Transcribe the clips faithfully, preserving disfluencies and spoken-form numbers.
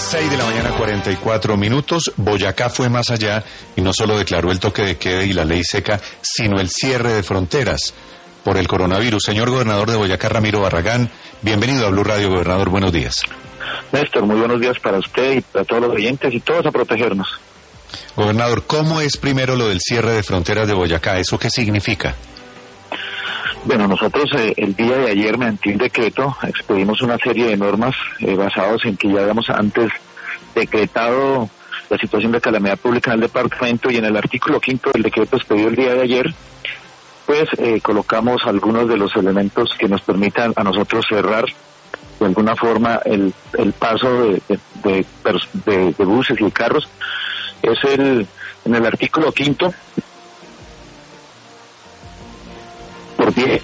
seis de la mañana, cuarenta y cuatro minutos. Boyacá fue más allá y no solo declaró el toque de queda y la ley seca, sino el cierre de fronteras por el coronavirus. Señor gobernador de Boyacá, Ramiro Barragán, bienvenido a Blue Radio. Gobernador, buenos días. Néstor, muy buenos días para usted y para todos los oyentes y todos a protegernos. Gobernador, ¿cómo es primero lo del cierre de fronteras de Boyacá? ¿Eso qué significa? Bueno, nosotros eh, el día de ayer, mediante un decreto, expedimos una serie de normas eh, basados en que ya habíamos antes decretado la situación de calamidad pública en el departamento, y en el artículo quinto del decreto expedido el día de ayer, pues eh, colocamos algunos de los elementos que nos permitan a nosotros cerrar de alguna forma el, el paso de, de, de, de, de buses y de carros. Es el en el artículo quinto, por diez.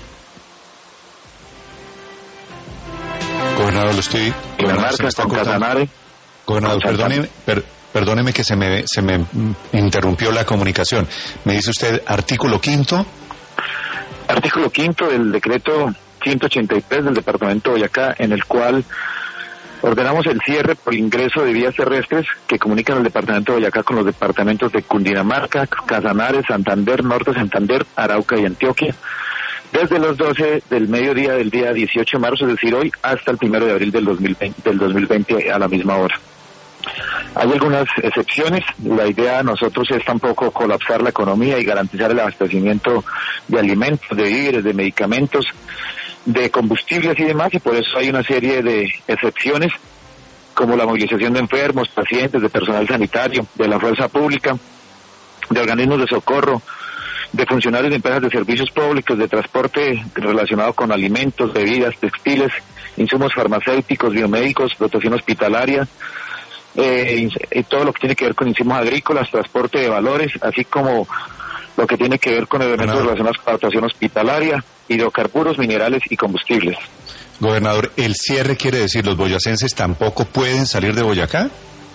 Gobernador, lo estoy... Gobernador, se está cortando. Gobernador, perdóneme, per, perdóneme que se me, se me interrumpió la comunicación. Me dice usted, artículo quinto. Artículo quinto del decreto ciento ochenta y tres del departamento de Boyacá, en el cual ordenamos el cierre por ingreso de vías terrestres que comunican el departamento de Boyacá con los departamentos de Cundinamarca, Casanare, Santander, Norte Santander, Arauca y Antioquia, desde las doce del mediodía del día dieciocho de marzo, es decir, hoy, hasta el primero de abril del dos mil veinte, del dos mil veinte a la misma hora. Hay algunas excepciones. La idea de nosotros es tampoco colapsar la economía y garantizar el abastecimiento de alimentos, de víveres, de medicamentos, de combustibles y demás, y por eso hay una serie de excepciones, como la movilización de enfermos, pacientes, de personal sanitario, de la fuerza pública, de organismos de socorro, de funcionarios de empresas de servicios públicos, de transporte relacionado con alimentos, bebidas, textiles, insumos farmacéuticos, biomédicos, protección hospitalaria, eh, y todo lo que tiene que ver con insumos agrícolas, transporte de valores, así como lo que tiene que ver con elementos Gobernador. relacionados con la dotación hospitalaria, hidrocarburos, minerales y combustibles. Gobernador, ¿el cierre quiere decir los boyacenses tampoco pueden salir de Boyacá?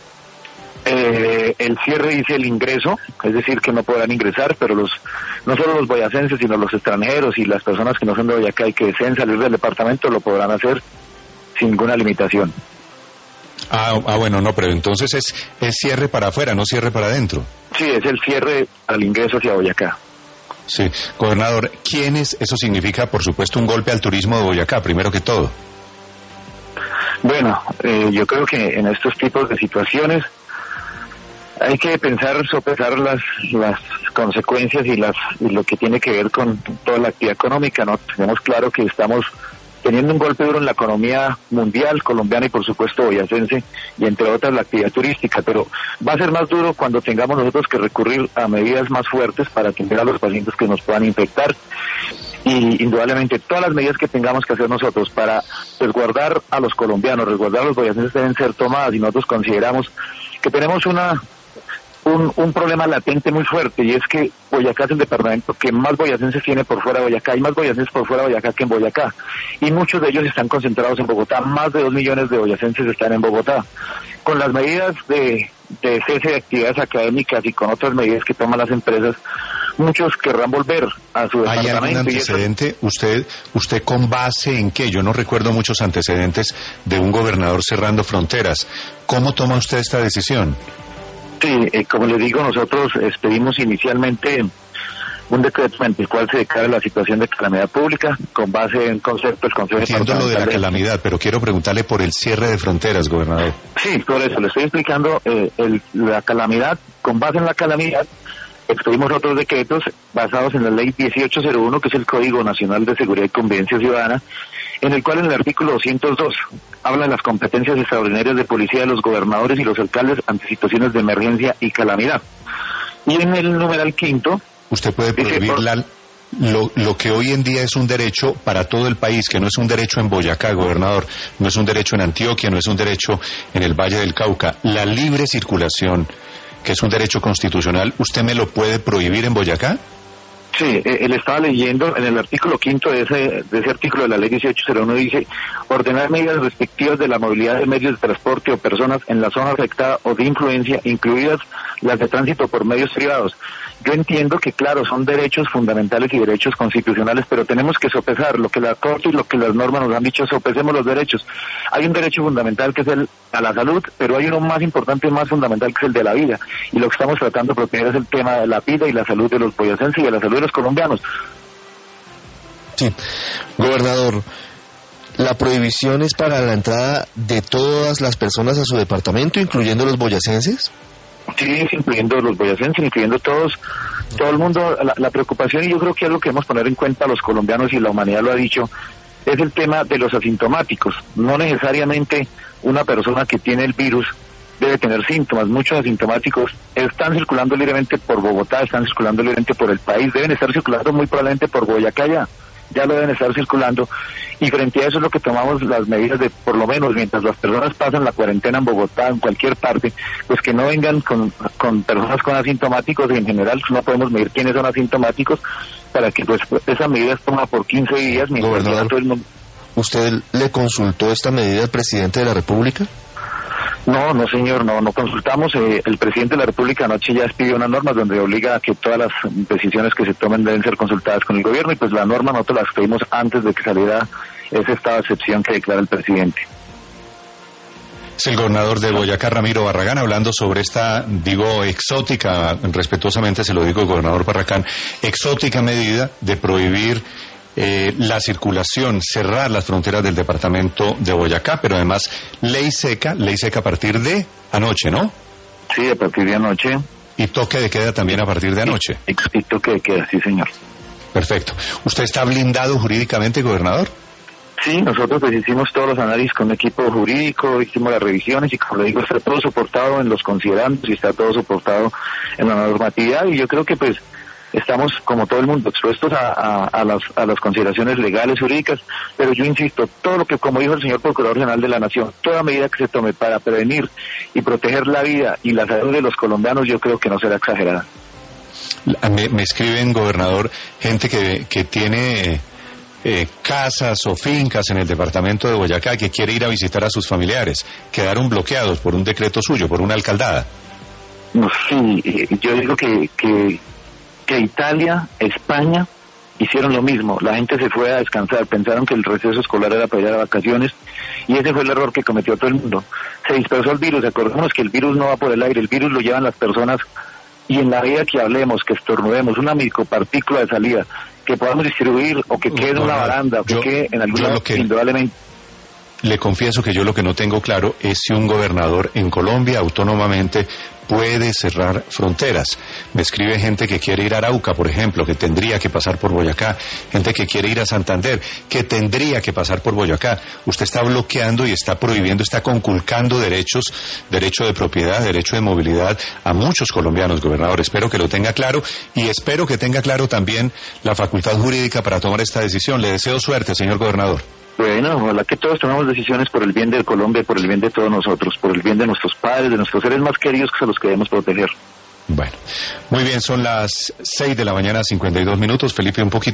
Eh, el cierre dice el ingreso, es decir, que no podrán ingresar, pero los no solo los boyacenses, sino los extranjeros y las personas que no son de Boyacá y que deseen salir del departamento lo podrán hacer sin ninguna limitación. Ah, ah bueno, no, pero entonces es, es cierre para afuera, no cierre para adentro. Sí, es el cierre al ingreso hacia Boyacá. Sí, gobernador, ¿quién es? Eso significa, por supuesto, un golpe al turismo de Boyacá, primero que todo. Bueno, eh, yo creo que en estos tipos de situaciones hay que pensar, sopesar las las consecuencias y las y lo que tiene que ver con toda la actividad económica, ¿no? Tenemos claro que estamos teniendo un golpe duro en la economía mundial, colombiana y por supuesto boyacense, y entre otras la actividad turística, pero va a ser más duro cuando tengamos nosotros que recurrir a medidas más fuertes para atender a los pacientes que nos puedan infectar. Y indudablemente todas las medidas que tengamos que hacer nosotros para resguardar a los colombianos, resguardar a los boyacenses deben ser tomadas, y nosotros consideramos que tenemos una Un, un problema latente muy fuerte, y es que Boyacá es el departamento que más boyacenses tiene por fuera de Boyacá. Hay más boyacenses por fuera de Boyacá que en Boyacá, y muchos de ellos están concentrados en Bogotá. Más de dos millones de boyacenses están en Bogotá. Con las medidas de, de cese de actividades académicas y con otras medidas que toman las empresas, muchos querrán volver a su departamento. ¿Hay algún antecedente? ¿Usted, usted con base en qué? Yo no recuerdo muchos antecedentes de un gobernador cerrando fronteras. ¿Cómo toma usted esta decisión? Sí, eh, como le digo, nosotros expedimos inicialmente un decreto en el cual se declara la situación de calamidad pública con base en concepto del Consejo Entiendo lo de la calamidad, pero quiero preguntarle por el cierre de fronteras, gobernador. Sí, por eso le estoy explicando eh, el, la calamidad. Con base en la calamidad expedimos otros decretos basados en la ley dieciocho cero uno, que es el Código Nacional de Seguridad y Convivencia Ciudadana, en el cual en el artículo doscientos dos habla de las competencias extraordinarias de policía de los gobernadores y los alcaldes ante situaciones de emergencia y calamidad. Y en el numeral quinto... Usted puede prohibir por... la, lo, lo que hoy en día es un derecho para todo el país, que no es un derecho en Boyacá, gobernador, no es un derecho en Antioquia, no es un derecho en el Valle del Cauca. La libre circulación, que es un derecho constitucional, ¿usted me lo puede prohibir en Boyacá? Sí, eh, él estaba leyendo en el artículo quinto de ese, de ese artículo de la ley dieciocho cero uno, dice: ordenar medidas respectivas de la movilidad de medios de transporte o personas en la zona afectada o de influencia, incluidas las de tránsito por medios privados. Yo entiendo que, claro, son derechos fundamentales y derechos constitucionales, pero tenemos que sopesar lo que la Corte y lo que las normas nos han dicho. Sopesemos los derechos. Hay un derecho fundamental que es el a la salud, pero hay uno más importante, más fundamental, que es el de la vida. Y lo que estamos tratando de proteger es el tema de la vida y la salud de los boyacenses y de la salud de los colombianos. Sí, gobernador, ¿la prohibición es para la entrada de todas las personas a su departamento, incluyendo los boyacenses? Sí, incluyendo los boyacenses, incluyendo todos, todo el mundo. La, la preocupación, y yo creo que es lo que debemos poner en cuenta los colombianos, y la humanidad lo ha dicho, es el tema de los asintomáticos. No necesariamente una persona que tiene el virus debe tener síntomas. Muchos asintomáticos están circulando libremente por Bogotá, están circulando libremente por el país, deben estar circulando muy probablemente por Boyacá ya. ya lo deben estar circulando, y frente a eso es lo que tomamos las medidas de, por lo menos mientras las personas pasan la cuarentena en Bogotá, en cualquier parte, pues que no vengan con, con personas con asintomáticos, y en general no podemos medir quiénes son asintomáticos, para que pues esa medida se toma por quince días. Mientras todo el mundo... ¿Usted le consultó esta medida al presidente de la República? No, no señor, no, no consultamos. Eh, el presidente de la República anoche ya expidió unas normas donde obliga a que todas las decisiones que se tomen deben ser consultadas con el gobierno, y pues la norma nosotros las pedimos antes de que saliera esa estado de excepción que declara el presidente. Es el gobernador de Boyacá, Ramiro Barragán, hablando sobre esta, digo, exótica, respetuosamente se lo digo, gobernador Barragán, exótica medida de prohibir Eh, la circulación, cerrar las fronteras del departamento de Boyacá, pero además ley seca, ley seca a partir de anoche, ¿no? Sí, a partir de anoche. Y toque de queda también a partir de anoche. Y, y toque de queda, sí señor. Perfecto. ¿Usted está blindado jurídicamente, gobernador? Sí, nosotros pues hicimos todos los análisis con un equipo jurídico, hicimos las revisiones, y como le digo, está todo soportado en los considerandos y está todo soportado en la normatividad, y yo creo que pues estamos, como todo el mundo, expuestos a, a, a, las, a las consideraciones legales, jurídicas, pero yo insisto, todo lo que, como dijo el señor Procurador General de la Nación, toda medida que se tome para prevenir y proteger la vida y la salud de los colombianos, yo creo que no será exagerada. Me, me escriben, gobernador, gente que, que tiene eh, casas o fincas en el departamento de Boyacá, que quiere ir a visitar a sus familiares, quedaron bloqueados por un decreto suyo, por una alcaldada. No, sí, yo digo que... que que Italia, España hicieron lo mismo. La gente se fue a descansar, pensaron que el receso escolar era para ir a vacaciones, y ese fue el error que cometió todo el mundo. Se dispersó el virus. Acordémonos que el virus no va por el aire, el virus lo llevan las personas, y en la vida que hablemos, que estornudemos, una micropartícula de salida, que podamos distribuir, o que quede en una baranda, o que yo, quede en algún lado, indudablemente. Le confieso que yo lo que no tengo claro es si un gobernador en Colombia autónomamente puede cerrar fronteras. Me escribe gente que quiere ir a Arauca, por ejemplo, que tendría que pasar por Boyacá, gente que quiere ir a Santander, que tendría que pasar por Boyacá. Usted está bloqueando y está prohibiendo, está conculcando derechos, derecho de propiedad, derecho de movilidad a muchos colombianos, gobernador. Espero que lo tenga claro, y espero que tenga claro también la facultad jurídica para tomar esta decisión. Le deseo suerte, señor gobernador. Bueno, ojalá que todos tomemos decisiones por el bien de Colombia, por el bien de todos nosotros, por el bien de nuestros padres, de nuestros seres más queridos, que son los que debemos proteger. Bueno, muy bien, son las seis de la mañana, cincuenta y dos minutos. Felipe, un poquito